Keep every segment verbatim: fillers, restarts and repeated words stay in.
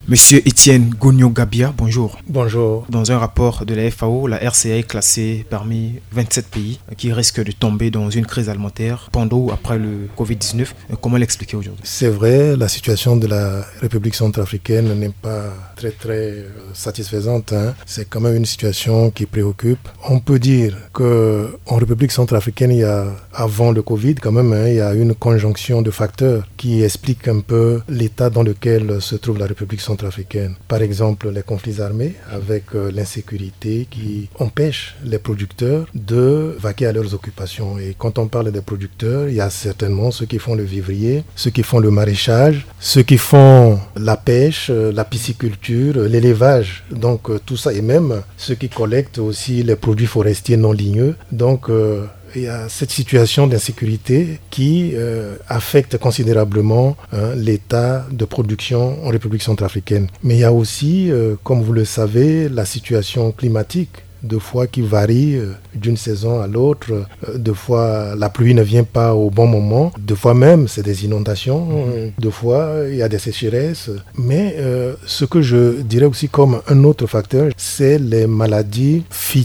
Monsieur Étienne Gougno-Gabia, bonjour. Bonjour. Dans un rapport de la F A O, la R C A est classée parmi vingt-sept pays qui risquent de tomber dans une crise alimentaire pendant ou après le covid dix-neuf. Comment l'expliquer aujourd'hui? C'est vrai, la situation de la République centrafricaine n'est pas très très satisfaisante. Hein. C'est quand même une situation qui préoccupe. On peut dire qu'en République centrafricaine, il y a, avant le Covid, quand même, hein, il y a une conjonction de facteurs qui expliquent un peu l'état dans lequel se trouve la République centrafricaine. Africaine. Par exemple, les conflits armés avec euh, l'insécurité qui empêche les producteurs de vaquer à leurs occupations. Et quand on parle des producteurs, il y a certainement ceux qui font le vivrier, ceux qui font le maraîchage, ceux qui font la pêche, euh, la pisciculture, euh, l'élevage. Donc euh, tout ça, et même ceux qui collectent aussi les produits forestiers non ligneux. Donc euh, il y a cette situation d'insécurité qui euh, affecte considérablement hein, l'état de production en République centrafricaine. Mais il y a aussi, euh, comme vous le savez, la situation climatique. Deux fois qui varie euh, d'une saison à l'autre. Euh, deux fois, la pluie ne vient pas au bon moment. Deux fois même, c'est des inondations. Euh, deux fois, il y a des sécheresses. Mais euh, ce que je dirais aussi comme un autre facteur, c'est les maladies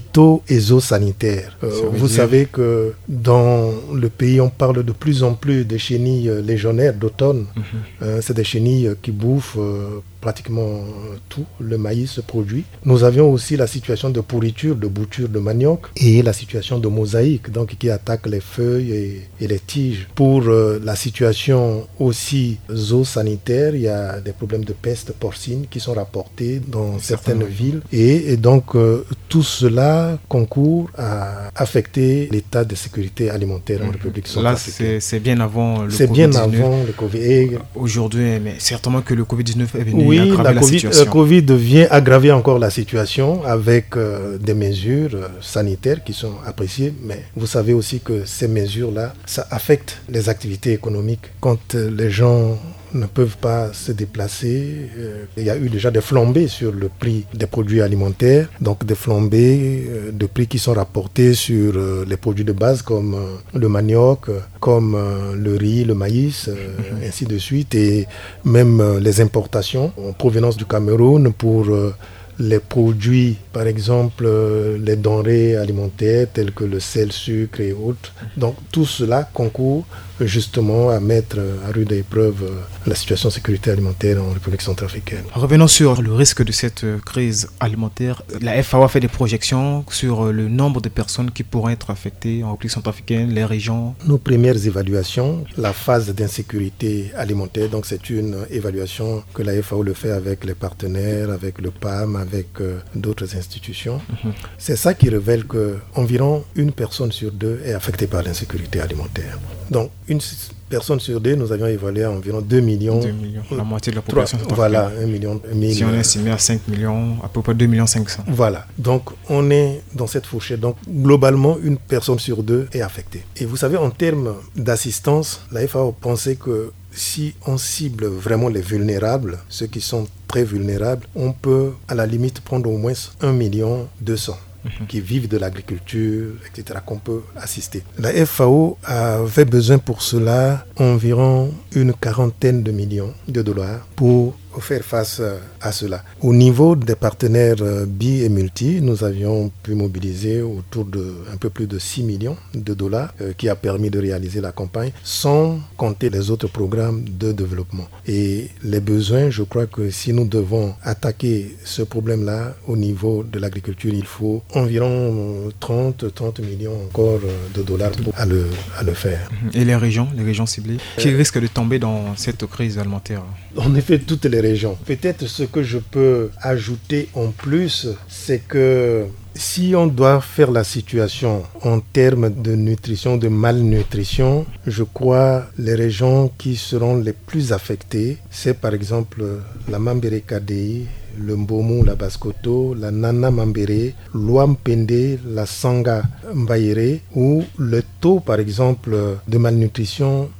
phyto-ésotsanitaires. Euh, vous dire... savez que dans le pays, on parle de plus en plus de chenilles légionnaires d'automne. Mm-hmm. Euh, c'est des chenilles qui bouffent euh, pratiquement tout le maïs produit. Nous avions aussi la situation de pourriture, de bouture de manioc et la situation de mosaïque, donc qui attaque les feuilles et, et les tiges. Pour euh, la situation aussi zoosanitaire, il y a des problèmes de peste porcine qui sont rapportés dans certaines Certainement. villes et, et donc euh, tout cela concourt à affecter l'état de sécurité alimentaire en mmh. République centrafricaine. Là, c'est, c'est bien avant le c'est covid dix-neuf. C'est bien avant le Covid. Et aujourd'hui, mais certainement que le covid dix-neuf est venu oui, aggraver la, la COVID, situation. Le Covid vient aggraver encore la situation avec euh, des mesures euh, sanitaires qui sont appréciées, mais vous savez aussi que ces mesures-là, ça affecte les activités économiques. Quand euh, les gens ne peuvent pas se déplacer, euh, il y a eu déjà des flambées sur le prix des produits alimentaires, donc des flambées euh, de prix qui sont rapportés sur euh, les produits de base comme euh, le manioc, comme euh, le riz, le maïs, euh, mmh. ainsi de suite, et même euh, les importations en provenance du Cameroun pour euh, les produits, par exemple euh, les denrées alimentaires telles que le sel, sucre et autres. Donc tout cela concourt justement à mettre à rude épreuve la situation de sécurité alimentaire en République centrafricaine. Revenons sur le risque de cette crise alimentaire. La F A O a fait des projections sur le nombre de personnes qui pourraient être affectées en République centrafricaine, les régions. Nos premières évaluations, la phase d'insécurité alimentaire, donc c'est une évaluation que la F A O le fait avec les partenaires, avec le P A M, avec euh, d'autres institutions. Mm-hmm. C'est ça qui révèle qu'environ une personne sur deux est affectée par l'insécurité alimentaire. Donc, une personne sur deux, nous avions évalué à environ deux millions. deux millions, la moitié de la population. trois, voilà, un million. mille, si on est estimé à cinq millions, à peu près deux millions cinq cents. Voilà, donc on est dans cette fourchette. Donc, globalement, une personne sur deux est affectée. Et vous savez, en termes d'assistance, la F A O pensait que si on cible vraiment les vulnérables, ceux qui sont très vulnérables, on peut à la limite prendre au moins un million deux cents. Mmh. qui vivent de l'agriculture, et cetera, qu'on peut assister. La F A O avait besoin pour cela environ une quarantaine de millions de dollars pour faire face à cela. Au niveau des partenaires bi et multi, nous avions pu mobiliser autour de un peu plus de six millions de dollars euh, qui a permis de réaliser la campagne sans compter les autres programmes de développement. Et les besoins, je crois que si nous devons attaquer ce problème-là au niveau de l'agriculture, il faut environ trente millions encore de dollars pour à le, à le faire. Et les régions, les régions ciblées, qui euh, risquent de tomber dans cette crise alimentaire? En effet, toutes les régions. Peut-être ce que je peux ajouter en plus, c'est que si on doit faire la situation en termes de nutrition, de malnutrition, je crois les régions qui seront les plus affectées, c'est par exemple la Mambere-Kadei, le Mbomu, la Baskoto, la Nana Mambere, l'Ouampende, la Sanga Mbaïre, où le taux par exemple de malnutrition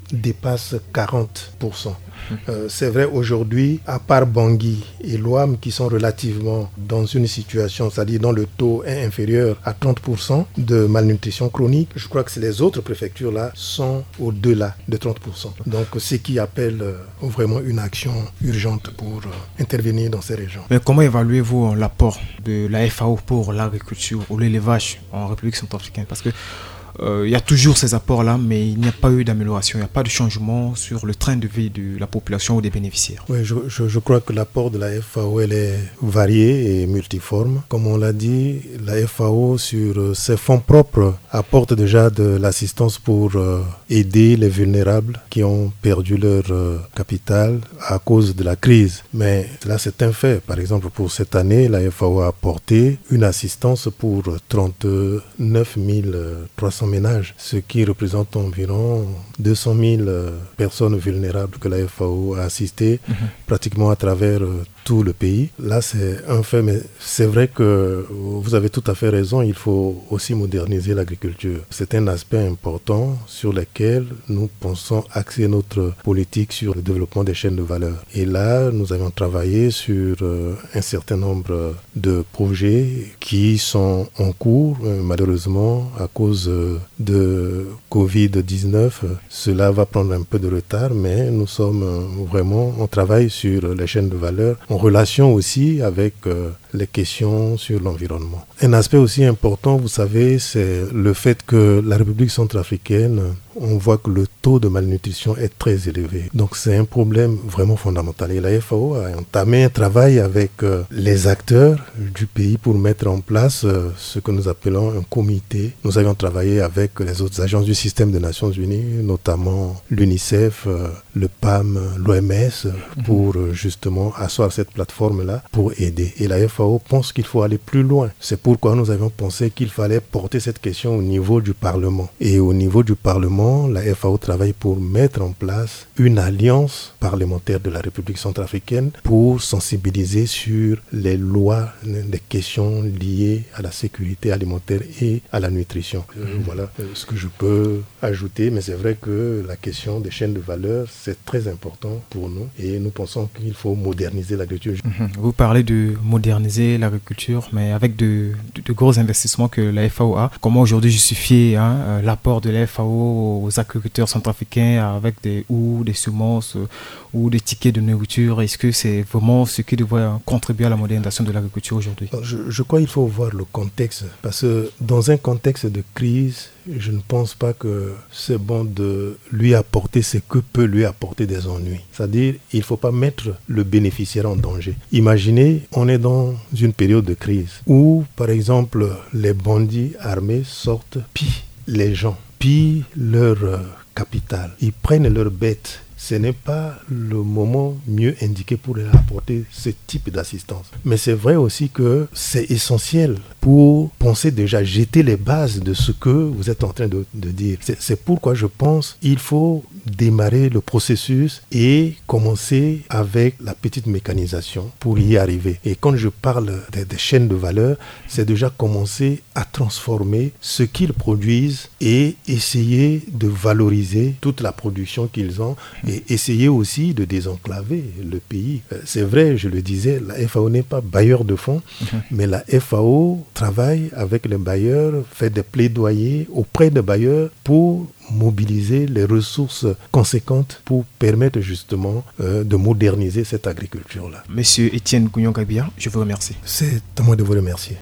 dépasse quarante pour cent. Euh, c'est vrai aujourd'hui, à part Bangui et Loam qui sont relativement dans une situation, c'est-à-dire dont le taux est inférieur à trente pour cent de malnutrition chronique, je crois que c'est les autres préfectures-là sont au-delà de trente pour cent. Donc ce qui appelle euh, vraiment une action urgente pour euh, intervenir dans ces régions. Mais comment évaluez-vous l'apport de la F A O pour l'agriculture ou l'élevage en République centrafricaine? Parce que Euh, il y a toujours ces apports-là, mais il n'y a pas eu d'amélioration, il n'y a pas de changement sur le train de vie de la population ou des bénéficiaires. Oui, je, je, je crois que l'apport de la F A O, elle est varié et multiforme. Comme on l'a dit, la F A O, sur ses fonds propres, apporte déjà de l'assistance pour euh, aider les vulnérables qui ont perdu leur euh, capital à cause de la crise. Mais là, c'est un fait. Par exemple, pour cette année, la F A O a apporté une assistance pour trente-neuf mille trois cents ménages, ce qui représente environ deux cent mille euh, personnes vulnérables que la F A O a assisté mmh. pratiquement à travers euh, tout le pays. Là, c'est un fait, mais c'est vrai que vous avez tout à fait raison, il faut aussi moderniser l'agriculture. C'est un aspect important sur lequel nous pensons axer notre politique sur le développement des chaînes de valeur. Et là, nous avons travaillé sur euh, un certain nombre de projets qui sont en cours. Euh, malheureusement, à cause euh, de covid dix-neuf, cela va prendre un peu de retard, mais nous sommes euh, vraiment, on travaille sur les chaînes de valeur en relation aussi avec euh, les questions sur l'environnement. Un aspect aussi important, vous savez, c'est le fait que la République centrafricaine, on voit que le taux de malnutrition est très élevé. Donc c'est un problème vraiment fondamental. Et la F A O a entamé un travail avec euh, les acteurs du pays pour mettre en place euh, ce que nous appelons un comité. Nous avions travaillé avec les autres agences du système des Nations Unies, notamment l'UNICEF, euh, le P A M, l'O M S, pour euh, justement asseoir cette plateforme-là pour aider. Et la F A O pense qu'il faut aller plus loin. C'est pourquoi nous avions pensé qu'il fallait porter cette question au niveau du Parlement. Et au niveau du Parlement, la F A O travaille pour mettre en place une alliance parlementaire de la République centrafricaine pour sensibiliser sur les lois, les questions liées à la sécurité alimentaire et à la nutrition. Euh, voilà ce que je peux ajouter, mais c'est vrai que la question des chaînes de valeur, c'est très important pour nous et nous pensons qu'il faut moderniser l'agriculture. Vous parlez de moderniser l'agriculture, mais avec de, de, de gros investissements que la F A O a. Comment aujourd'hui justifier hein, l'apport de la F A O aux agriculteurs centrafricains avec des ou des semences euh, ou des tickets de nourriture? Est-ce que c'est vraiment ce qui devrait contribuer à la modernisation de l'agriculture aujourd'hui? je, je crois qu'il faut voir le contexte, parce que dans un contexte de crise, je ne pense pas que c'est bon de lui apporter ce que peut lui apporter des ennuis. C'est-à-dire, il ne faut pas mettre le bénéficiaire en danger. Imaginez, on est dans une période de crise où, par exemple, les bandits armés sortent, pillent les gens, pillent leur euh, capital, ils prennent leurs bêtes. Ce n'est pas le moment mieux indiqué pour leur apporter ce type d'assistance. Mais c'est vrai aussi que c'est essentiel pour penser déjà, jeter les bases de ce que vous êtes en train de, de dire. C'est, c'est pourquoi je pense qu'il faut démarrer le processus et commencer avec la petite mécanisation pour y arriver. Et quand je parle des, des chaînes de valeur, c'est déjà commencer à transformer ce qu'ils produisent et essayer de valoriser toute la production qu'ils ont et essayer aussi de désenclaver le pays. C'est vrai, je le disais, la F A O n'est pas bailleur de fonds, mmh. mais la F A O travaille avec les bailleurs, fait des plaidoyers auprès des bailleurs pour mobiliser les ressources conséquentes pour permettre justement euh, de moderniser cette agriculture-là. Monsieur Etienne Gounion-Gabia, je vous remercie. C'est à moi de vous remercier.